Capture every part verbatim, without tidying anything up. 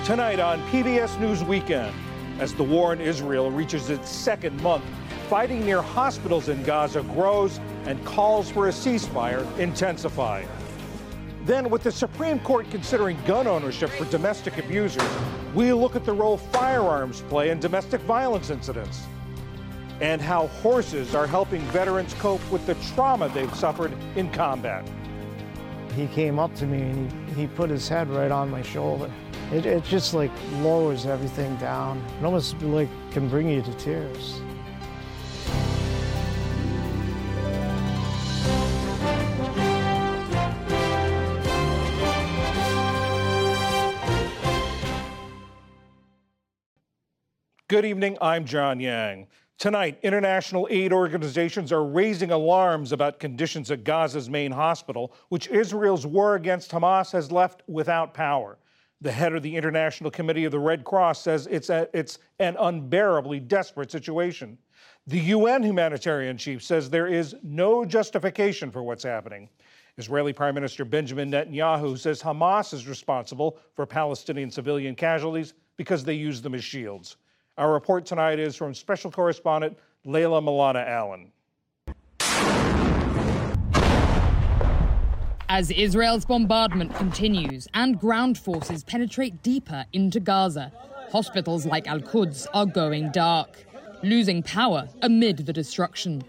Tonight on P B S News Weekend, as the war in Israel reaches its second month, fighting near hospitals in Gaza grows and calls for a ceasefire intensify. Then, with the Supreme Court considering gun ownership for domestic abusers, we look at the role firearms play in domestic violence incidents and how horses are helping veterans cope with the trauma they've suffered in combat. He came up to me and he, he put his head right on my shoulder. It, it just like lowers everything down. It almost like can bring you to tears. Good evening, I'm John Yang. Tonight, international aid organizations are raising alarms about conditions at Gaza's main hospital, which Israel's war against Hamas has left without power. The head of the International Committee of the Red Cross says it's, a, it's an unbearably desperate situation. The U N humanitarian chief says there is no justification for what's happening. Israeli Prime Minister Benjamin Netanyahu says Hamas is responsible for Palestinian civilian casualties because they use them as shields. Our report tonight is from special correspondent Layla Milana Allen. As Israel's bombardment continues and ground forces penetrate deeper into Gaza, hospitals like Al-Quds are going dark, losing power amid the destruction.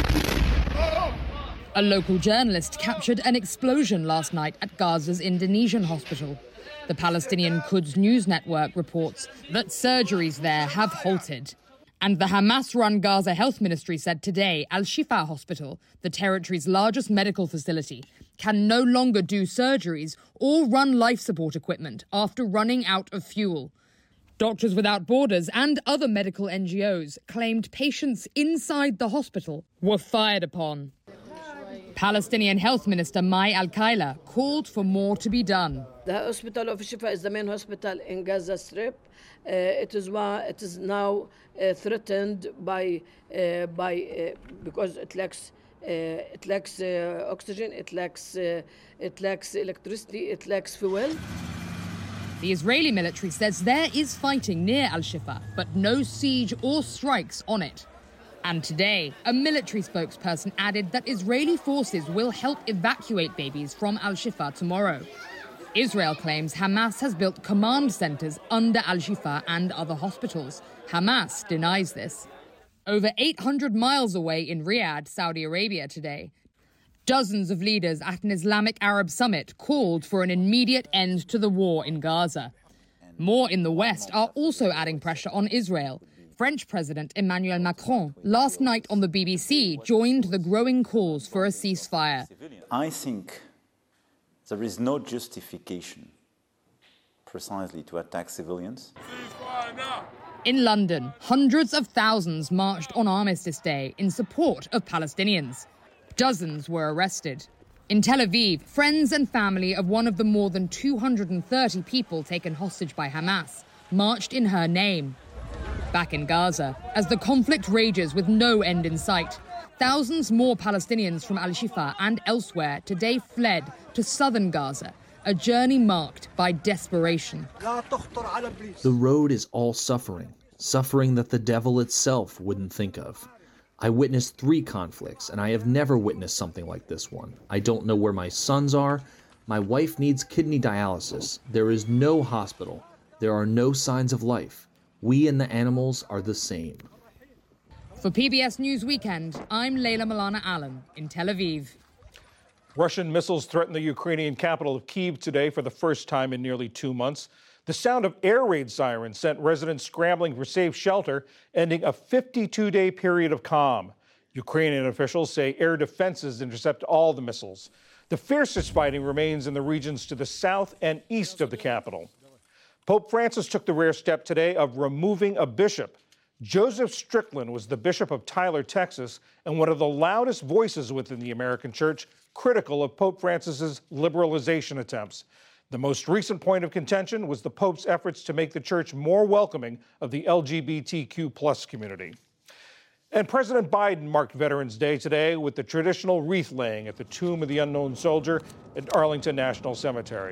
A local journalist captured an explosion last night at Gaza's Indonesian hospital. The Palestinian Quds News Network reports that surgeries there have halted. And the Hamas-run Gaza Health Ministry said today Al-Shifa Hospital, the territory's largest medical facility, can no longer do surgeries or run life support equipment after running out of fuel. Doctors Without Borders and other medical N G Os claimed patients inside the hospital were fired upon. Palestinian Health Minister Mai Al-Kaila called for more to be done. The hospital of Shifa is the main hospital in Gaza Strip. Uh, it is one, it is now uh, threatened by uh, by uh, because it lacks uh, it lacks uh, oxygen, it lacks uh, it lacks electricity, it lacks fuel. The Israeli military says there is fighting near Al-Shifa, but no siege or strikes on it. And today, a military spokesperson added that Israeli forces will help evacuate babies from Al-Shifa tomorrow. Israel claims Hamas has built command centers under Al-Shifa and other hospitals. Hamas denies this. Over eight hundred miles away in Riyadh, Saudi Arabia today, dozens of leaders at an Islamic Arab summit called for an immediate end to the war in Gaza. More in the West are also adding pressure on Israel. French President Emmanuel Macron, last night on the B B C, joined the growing calls for a ceasefire. I think there is no justification precisely to attack civilians. In London, hundreds of thousands marched on Armistice Day in support of Palestinians. Dozens were arrested. In Tel Aviv, friends and family of one of the more than two hundred thirty people taken hostage by Hamas marched in her name. Back in Gaza, as the conflict rages with no end in sight, thousands more Palestinians from Al-Shifa and elsewhere today fled to southern Gaza, a journey marked by desperation. The road is all suffering, suffering that the devil itself wouldn't think of. I witnessed three conflicts, and I have never witnessed something like this one. I don't know where my sons are. My wife needs kidney dialysis. There is no hospital. There are no signs of life. We and the animals are the same. For P B S News Weekend, I'm Layla Milana Allen in Tel Aviv. Russian missiles threatened the Ukrainian capital of Kyiv today for the first time in nearly two months. The sound of air raid sirens sent residents scrambling for safe shelter, ending a fifty-two day period of calm. Ukrainian officials say air defenses intercept all the missiles. The fiercest fighting remains in the regions to the south and east of the capital. Pope Francis took the rare step today of removing a bishop. Joseph Strickland was the bishop of Tyler, Texas, and one of the loudest voices within the American church, critical of Pope Francis's liberalization attempts. The most recent point of contention was the Pope's efforts to make the church more welcoming of the L G B T Q plus community. And President Biden marked Veterans Day today with the traditional wreath laying at the Tomb of the Unknown Soldier at Arlington National Cemetery.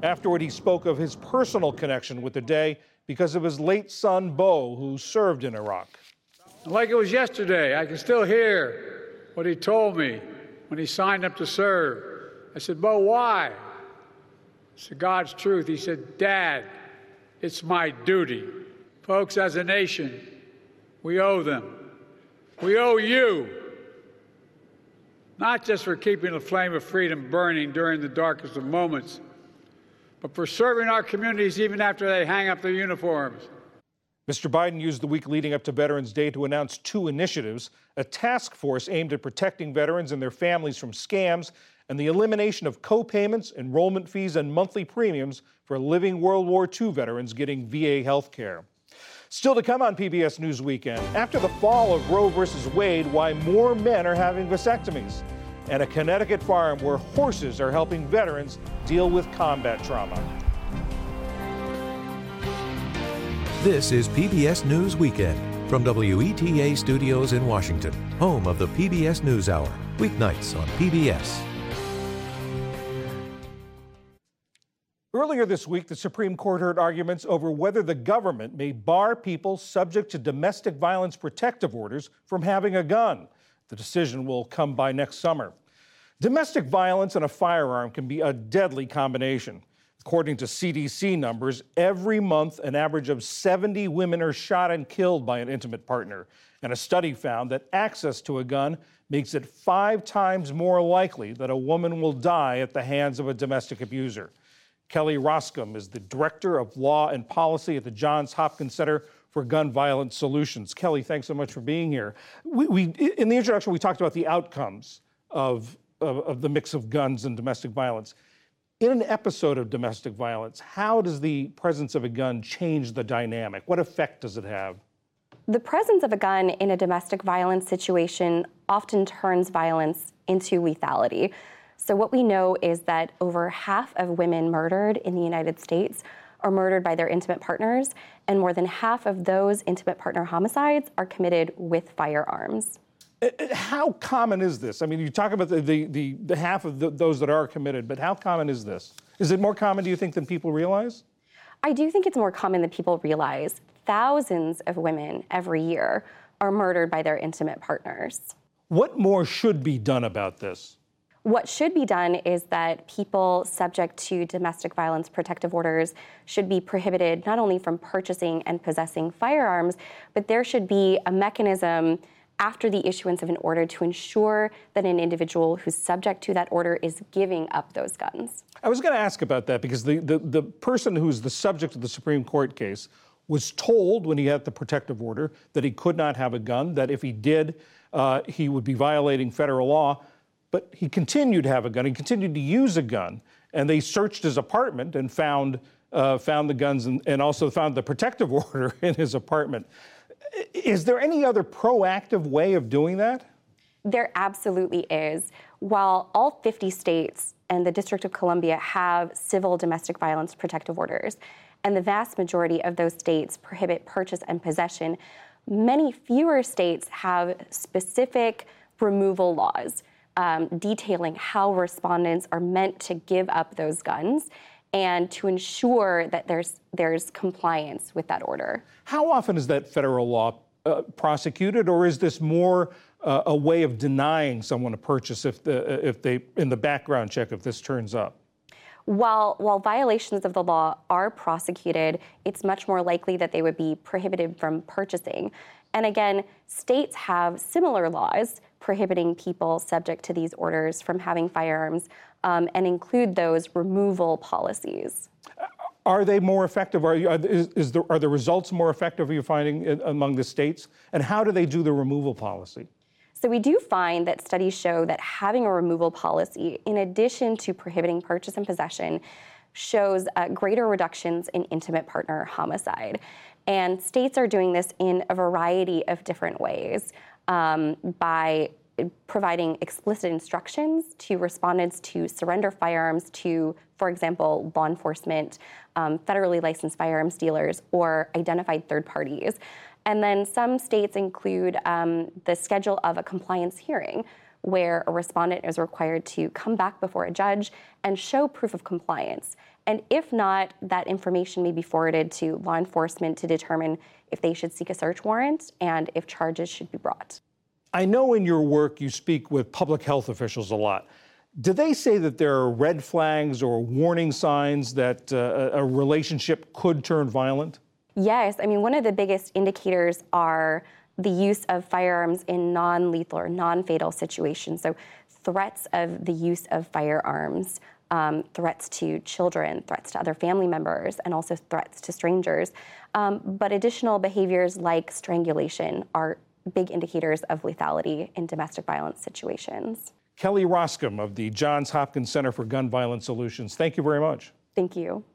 Afterward, he spoke of his personal connection with the day because of his late son, Bo, who served in Iraq. Like it was yesterday, I can still hear what he told me when he signed up to serve. I said, Bo, why? I said, God's truth. He said, Dad, it's my duty. Folks, as a nation, we owe them. We owe you, not just for keeping the flame of freedom burning during the darkest of moments, but for serving our communities even after they hang up their uniforms. Mister Biden used the week leading up to Veterans Day to announce two initiatives: a task force aimed at protecting veterans and their families from scams, and the elimination of co-payments, enrollment fees, and monthly premiums for living World War Two veterans getting V A health care. Still to come on P B S News Weekend, after the fall of Roe versus Wade, why more men are having vasectomies, and a Connecticut farm where horses are helping veterans deal with combat trauma. This is P B S News Weekend from W E T A Studios in Washington, home of the P B S NewsHour, weeknights on P B S. Earlier this week, the Supreme Court heard arguments over whether the government may bar people subject to domestic violence protective orders from having a gun. The decision will come by next summer. Domestic violence and a firearm can be a deadly combination. According to C D C numbers, every month an average of seventy women are shot and killed by an intimate partner. And a study found that access to a gun makes it five times more likely that a woman will die at the hands of a domestic abuser. Kelly Roscom is the Director of Law and Policy at the Johns Hopkins Center for Gun Violence Solutions. Kelly, thanks so much for being here. We, we, in the introduction, we talked about the outcomes of, of, of the mix of guns and domestic violence. In an episode of domestic violence, how does the presence of a gun change the dynamic? What effect does it have? The presence of a gun in a domestic violence situation often turns violence into lethality. So what we know is that over half of women murdered in the United States are murdered by their intimate partners, and more than half of those intimate partner homicides are committed with firearms. How common is this? I mean, you talk about the, the, the, the half of the, those that are committed, but how common is this? Is it more common, do you think, than people realize? I do think it's more common than people realize. Thousands of women every year are murdered by their intimate partners. What more should be done about this? What should be done is that people subject to domestic violence protective orders should be prohibited not only from purchasing and possessing firearms, but there should be a mechanism after the issuance of an order to ensure that an individual who's subject to that order is giving up those guns. I was going to ask about that because the, the, the person who's the subject of the Supreme Court case was told when he had the protective order that he could not have a gun, that if he did, uh, he would be violating federal law. But he continued to have a gun. He continued to use a gun. And they searched his apartment and found uh, found the guns and, and also found the protective order in his apartment. Is there any other proactive way of doing that? There absolutely is. While all fifty states and the District of Columbia have civil domestic violence protective orders, and the vast majority of those states prohibit purchase and possession, many fewer states have specific removal laws. Um, detailing how respondents are meant to give up those guns and to ensure that there's there's compliance with that order. How often is that federal law uh, prosecuted, or is this more uh, a way of denying someone a purchase if the if they in the background check if this turns up? While while violations of the law are prosecuted, it's much more likely that they would be prohibited from purchasing. And again, states have similar laws prohibiting people subject to these orders from having firearms um, and include those removal policies. Are they more effective? Are, you, are, is, is the, are the results more effective, are you finding, in, among the states? And how do they do the removal policy? So we do find that studies show that having a removal policy, in addition to prohibiting purchase and possession, shows uh, greater reductions in intimate partner homicide. And states are doing this in a variety of different ways. Um, by providing explicit instructions to respondents to surrender firearms to, for example, law enforcement, um, federally licensed firearms dealers, or identified third parties. And then some states include um, the schedule of a compliance hearing where a respondent is required to come back before a judge and show proof of compliance. And if not, that information may be forwarded to law enforcement to determine if they should seek a search warrant and if charges should be brought. I know in your work you speak with public health officials a lot. Do they say that there are red flags or warning signs that uh, a relationship could turn violent? Yes. I mean, one of the biggest indicators are the use of firearms in non-lethal or non-fatal situations. So threats of the use of firearms, um, threats to children, threats to other family members, and also threats to strangers. Um, but additional behaviors like strangulation are big indicators of lethality in domestic violence situations. Kelly Roscom of the Johns Hopkins Center for Gun Violence Solutions, thank you very much. Thank you.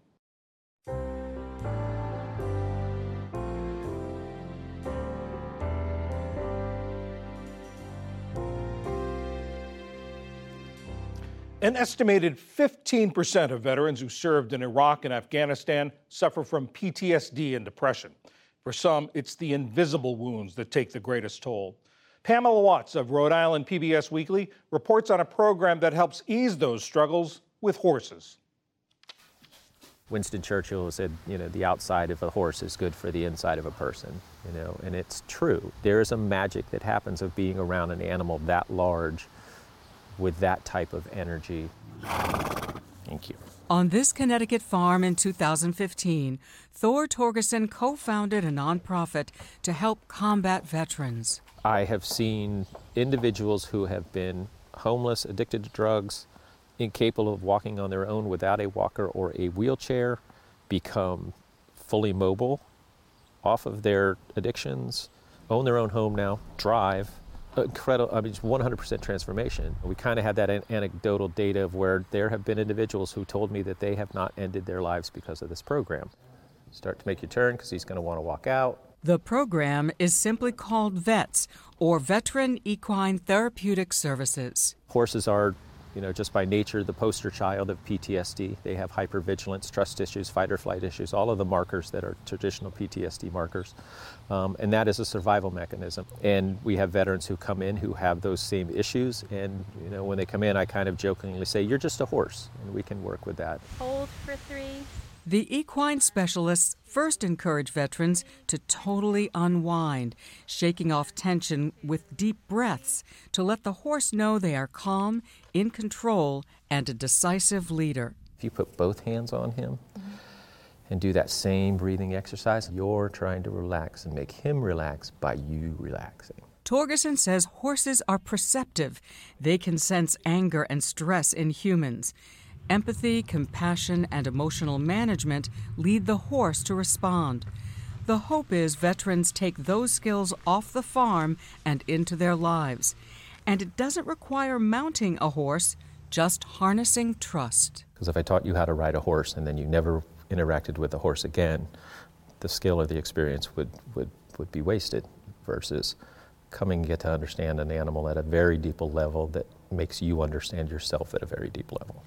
An estimated fifteen percent of veterans who served in Iraq and Afghanistan suffer from P T S D and depression. For some, it's the invisible wounds that take the greatest toll. Pamela Watts of Rhode Island P B S Weekly reports on a program that helps ease those struggles with horses. Winston Churchill said, you know, the outside of a horse is good for the inside of a person, you know, and it's true. There is a magic that happens of being around an animal that large with that type of energy. Thank you. On this Connecticut farm in two thousand fifteen, Thor Torgerson co-founded a nonprofit to help combat veterans. I have seen individuals who have been homeless, addicted to drugs, incapable of walking on their own without a walker or a wheelchair, become fully mobile, off of their addictions, own their own home now, drive. Incredible, I mean, it's one hundred percent transformation. We kind of had that an- anecdotal data of where there have been individuals who told me that they have not ended their lives because of this program. Start to make your turn because he's going to want to walk out. The program is simply called VETS, or Veteran Equine Therapeutic Services. Horses are, you know, just by nature, the poster child of P T S D. They have hypervigilance, trust issues, fight or flight issues, all of the markers that are traditional P T S D markers. Um, and that is a survival mechanism. And we have veterans who come in who have those same issues. And, you know, when they come in, I kind of jokingly say, you're just a horse, and we can work with that. Hold for three. The equine specialists first encourage veterans to totally unwind, shaking off tension with deep breaths to let the horse know they are calm, in control, and a decisive leader. If you put both hands on him mm-hmm. and do that same breathing exercise, you're trying to relax and make him relax by you relaxing. Torgerson says horses are perceptive. They can sense anger and stress in humans. Empathy, compassion, and emotional management lead the horse to respond. The hope is veterans take those skills off the farm and into their lives. And it doesn't require mounting a horse, just harnessing trust. Because if I taught you how to ride a horse and then you never interacted with a horse again, the skill or the experience would, would, would be wasted versus coming to get to understand an animal at a very deep level that makes you understand yourself at a very deep level.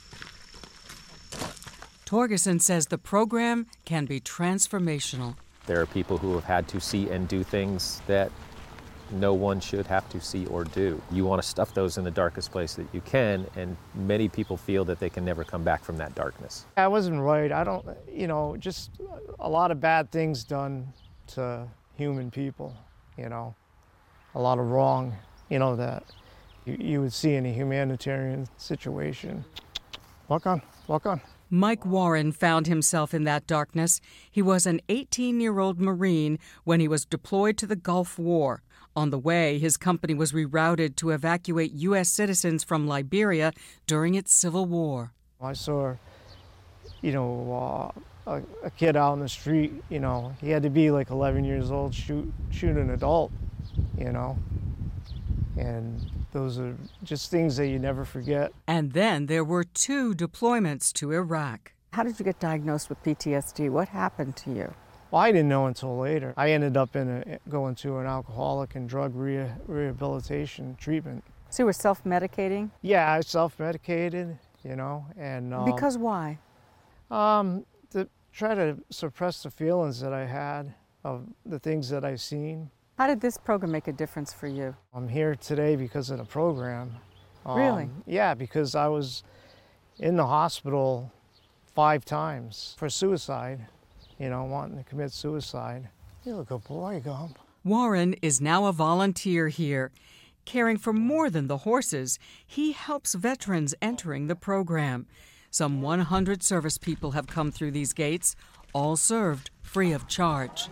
Torgerson says the program can be transformational. There are people who have had to see and do things that no one should have to see or do. You want to stuff those in the darkest place that you can, and many people feel that they can never come back from that darkness. I wasn't right. I don't, you know, just a lot of bad things done to human people, you know, a lot of wrong, you know, that you, you would see in a humanitarian situation. Walk on, walk on. Mike Warren found himself in that darkness. He was an eighteen-year-old Marine when he was deployed to the Gulf War. On the way, his company was rerouted to evacuate U S citizens from Liberia during its civil war. I saw, you know, uh, a, a kid out in the street, you know, he had to be like eleven years old, shoot, shoot an adult, you know. And those are just things that you never forget. And then there were two deployments to Iraq. How did you get diagnosed with P T S D? What happened to you? Well, I didn't know until later. I ended up in a, going to an alcoholic and drug re- rehabilitation treatment. So you were self-medicating? Yeah, I self-medicated, you know, and... Um, because why? Um, to try to suppress the feelings that I had of the things that I've seen. How did this program make a difference for you? I'm here today because of the program. Um, Really? Yeah, because I was in the hospital five times for suicide, you know, wanting to commit suicide. You're a good boy, Gump. Warren is now a volunteer here. Caring for more than the horses, he helps veterans entering the program. Some one hundred service people have come through these gates, all served free of charge.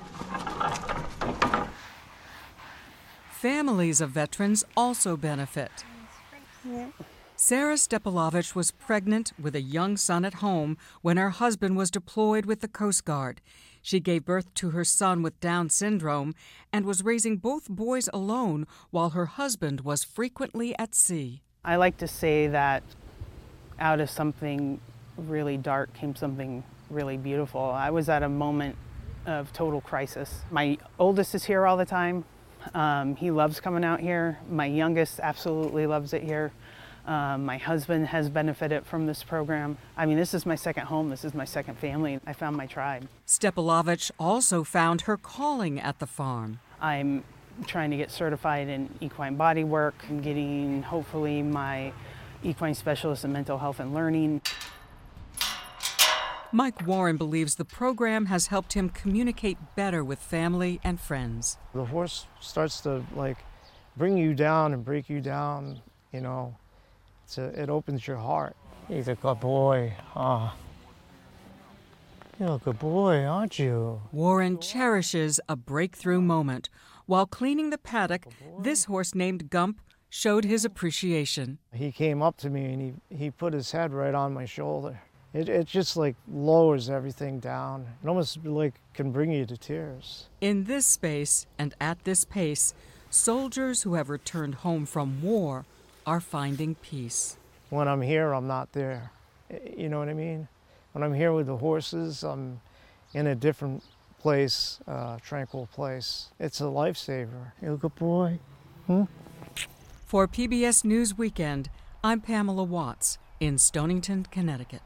Families of veterans also benefit. Sarah Stepalovich was pregnant with a young son at home when her husband was deployed with the Coast Guard. She gave birth to her son with Down syndrome and was raising both boys alone while her husband was frequently at sea. I like to say that out of something really dark came something really beautiful. I was at a moment of total crisis. My oldest is here all the time. Um, he loves coming out here. My youngest absolutely loves it here. Um, my husband has benefited from this program. I mean, this is my second home. This is my second family. I found my tribe. Stepalovich also found her calling at the farm. I'm trying to get certified in equine body work. I'm getting, hopefully, my equine specialist in mental health and learning. Mike Warren believes the program has helped him communicate better with family and friends. The horse starts to, like, bring you down and break you down, you know. It's a, it opens your heart. He's a good boy. Ah, you're a good boy, aren't you? Warren cherishes a breakthrough moment. While cleaning the paddock, this horse named Gump showed his appreciation. He came up to me and he, he put his head right on my shoulder. It, it just like lowers everything down. It almost like can bring you to tears. In this space and at this pace, soldiers who have returned home from war are finding peace. When I'm here, I'm not there. You know what I mean? When I'm here with the horses, I'm in a different place, uh, tranquil place. It's a lifesaver. You're a good boy. Hmm? For P B S News Weekend, I'm Pamela Watts in Stonington, Connecticut.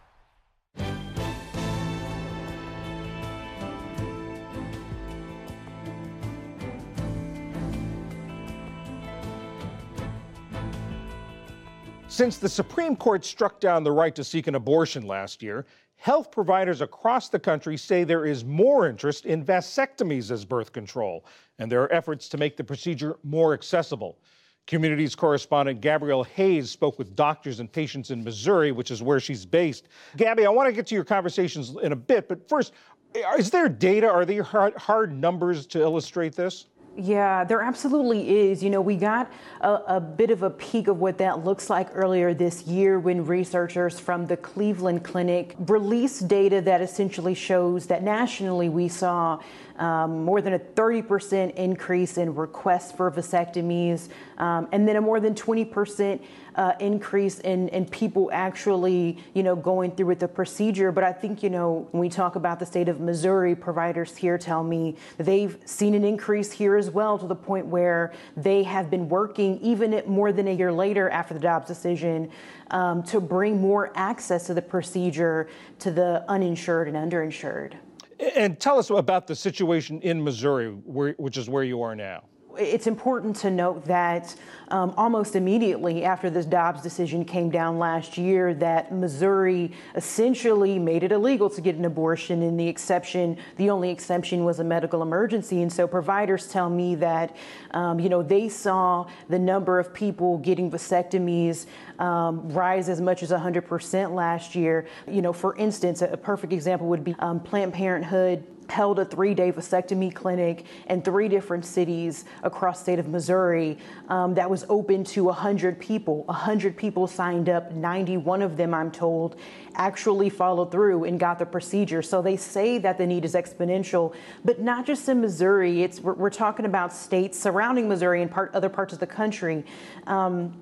Since the Supreme Court struck down the right to seek an abortion last year, health providers across the country say there is more interest in vasectomies as birth control, and there are efforts to make the procedure more accessible. Communities correspondent Gabrielle Hayes spoke with doctors and patients in Missouri, which is where she's based. Gabby, I want to get to your conversations in a bit, but first, is there data? Are there hard, hard numbers to illustrate this? Yeah, there absolutely is. You know, we got a, a bit of a peek of what that looks like earlier this year when researchers from the Cleveland Clinic released data that essentially shows that nationally we saw um, more than a thirty percent increase in requests for vasectomies, um, and then a more than twenty percent uh, increase in, in people actually, you know, going through with the procedure. But I think, you know, when we talk about the state of Missouri, providers here tell me that they've seen an increase here as well, to the point where they have been working even at more than a year later after the Dobbs decision um, to bring more access to the procedure to the uninsured and underinsured. And tell us about the situation in Missouri, where, which is where you are now. It's important to note that um, almost immediately after this Dobbs decision came down last year, that Missouri essentially made it illegal to get an abortion, and the exception, the only exception was a medical emergency. And so providers tell me that, um, you know, they saw the number of people getting vasectomies um, rise as much as one hundred percent last year. You know, for instance, a perfect example would be um, Planned Parenthood held a three-day vasectomy clinic in three different cities across the state of Missouri um, that was open to one hundred people. one hundred people signed up. ninety-one of them, I'm told, actually followed through and got the procedure. So they say that the need is exponential, but not just in Missouri. It's we're, we're talking about states surrounding Missouri and part, other parts of the country. Um,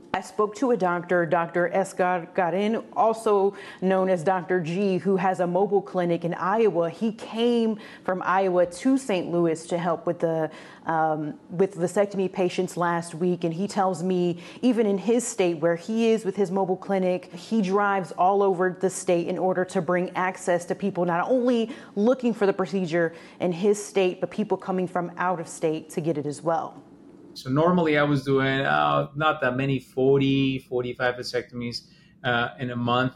I spoke to a doctor, Doctor Esgar Garin, also known as Doctor G, who has a mobile clinic in Iowa. He came from Iowa to Saint Louis to help with the um, with vasectomy patients last week, and he tells me even in his state where he is with his mobile clinic, he drives all over the state in order to bring access to people not only looking for the procedure in his state, but people coming from out of state to get it as well. So normally I was doing uh, not that many, forty, forty-five vasectomies uh, in a month.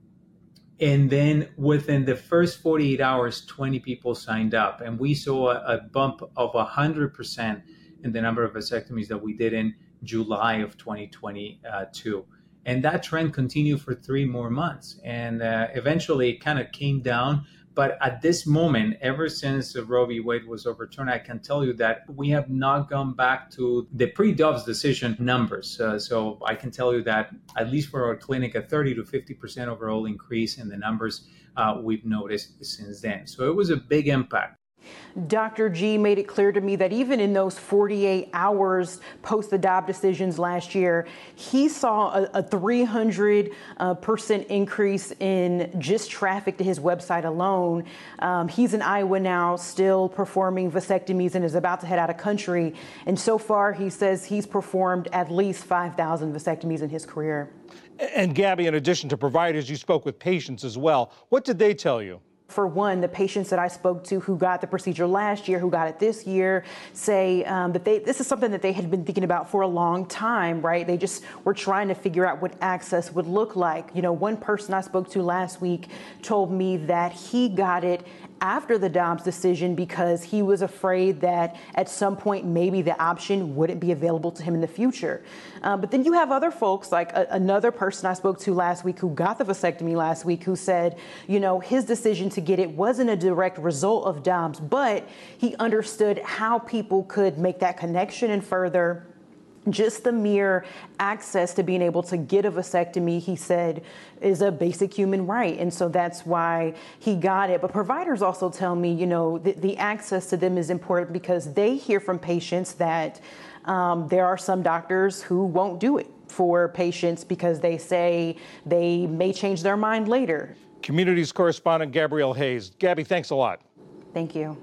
And then within the first forty-eight hours, twenty people signed up. And we saw a, a bump of one hundred percent in the number of vasectomies that we did in July of twenty twenty-two. And that trend continued for three more months. And uh, eventually it kind of came down. But at this moment, ever since Roe v. Wade was overturned, I can tell you that we have not gone back to the pre-Dobbs decision numbers. Uh, so I can tell you that, at least for our clinic, a thirty to fifty percent overall increase in the numbers uh, we've noticed since then. So it was a big impact. Doctor G made it clear to me that even in those forty-eight hours post the Dobbs decisions last year, he saw a, a three hundred percent increase in just traffic to his website alone. Um, he's in Iowa now, still performing vasectomies, and is about to head out of country. And so far, he says he's performed at least five thousand vasectomies in his career. And Gabby, in addition to providers, you spoke with patients as well. What did they tell you? For one, the patients that I spoke to who got the procedure last year, who got it this year, say um, that they this is something that they had been thinking about for a long time, right? They just were trying to figure out what access would look like. You know, one person I spoke to last week told me that he got it after the Dobbs decision because he was afraid that at some point maybe the option wouldn't be available to him in the future. Uh, but then you have other folks, like a, another person I spoke to last week who got the vasectomy last week, who said, you know, his decision to get it wasn't a direct result of Dobbs, but he understood how people could make that connection and further. Just the mere access to being able to get a vasectomy, he said, is a basic human right. And so that's why he got it. But providers also tell me, you know, the, the access to them is important because they hear from patients that um, there are some doctors who won't do it for patients because they say they may change their mind later. Communities correspondent Gabrielle Hayes. Gabby, thanks a lot. Thank you.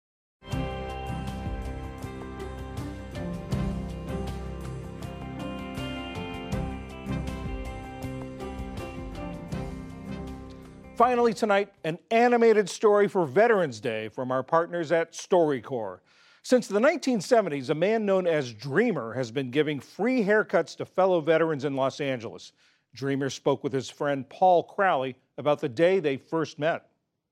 Finally tonight, an animated story for Veterans Day from our partners at StoryCorps. Since the nineteen seventies, a man known as Dreamer has been giving free haircuts to fellow veterans in Los Angeles. Dreamer spoke with his friend Paul Crowley about the day they first met.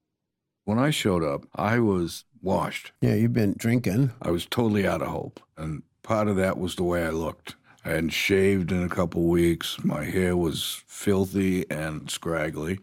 When I showed up, I was washed. Yeah, you've been drinking. I was totally out of hope, and part of that was the way I looked. I hadn't shaved in a couple weeks. My hair was filthy and scraggly.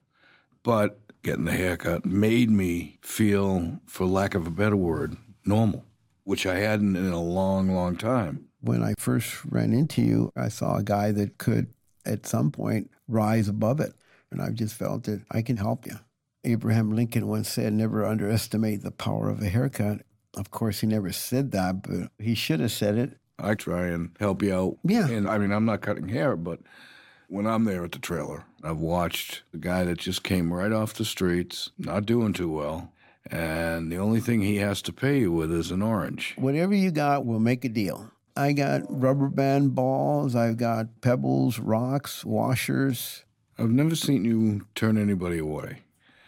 But getting the haircut made me feel, for lack of a better word, normal, which I hadn't in a long, long time. When I first ran into you, I saw a guy that could, at some point, rise above it. And I just felt that I can help you. Abraham Lincoln once said, never underestimate the power of a haircut. Of course, he never said that, but he should have said it. I try and help you out. Yeah. And I mean, I'm not cutting hair, but when I'm there at the trailer, I've watched the guy that just came right off the streets, not doing too well, and the only thing he has to pay you with is an orange. Whatever you got, we'll make a deal. I got rubber band balls, I've got pebbles, rocks, washers. I've never seen you turn anybody away.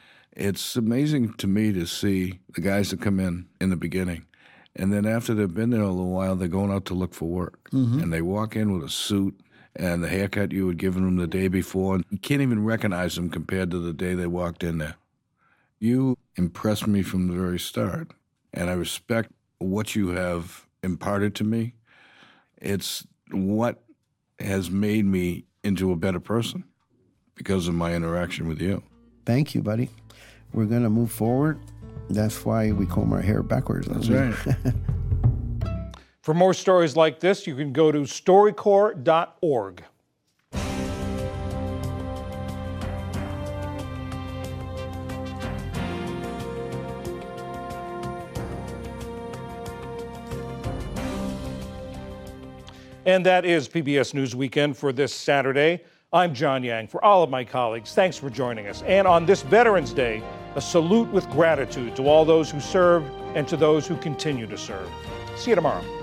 It's amazing to me to see the guys that come in in the beginning, and then after they've been there a little while, they're going out to look for work, mm-hmm. and they walk in with a suit, and the haircut you had given them the day before, you can't even recognize them compared to the day they walked in there. You impressed me from the very start, and I respect what you have imparted to me. It's what has made me into a better person because of my interaction with you. Thank you, buddy. We're going to move forward. That's why we comb our hair backwards. That's right. For more stories like this, you can go to story corps dot org. And that is P B S News Weekend for this Saturday. I'm John Yang. For all of my colleagues, thanks for joining us. And on this Veterans Day, a salute with gratitude to all those who served and to those who continue to serve. See you tomorrow.